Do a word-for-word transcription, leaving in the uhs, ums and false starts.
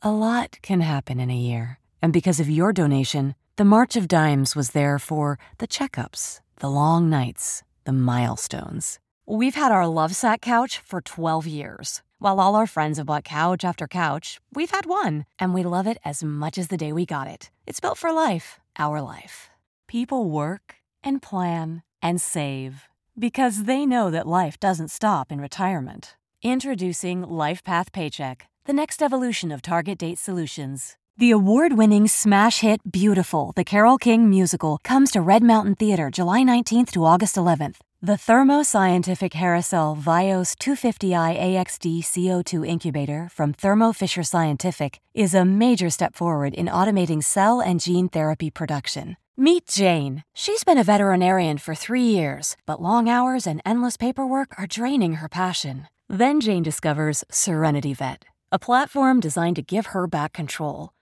A lot can happen in a year, and because of your donation, the March of Dimes was there for the checkups, the long nights, the milestones. We've had our Lovesac couch for twelve years. While all our friends have bought couch after couch, we've had one, and we love it as much as the day we got it. It's built for life, our life. People work and plan and save because they know that life doesn't stop in retirement. Introducing LifePath Paycheck, the next evolution of Target Date Solutions. The award-winning smash hit Beautiful, the Carole King musical, comes to Red Mountain Theater July nineteenth to August eleventh. The Thermo Scientific Haricel Vios two fifty i A X D C O two incubator from Thermo Fisher Scientific is a major step forward in automating cell and gene therapy production. Meet Jane. She's been a veterinarian for three years, but long hours and endless paperwork are draining her passion. Then Jane discovers Serenity Vet, a platform designed to give her back control.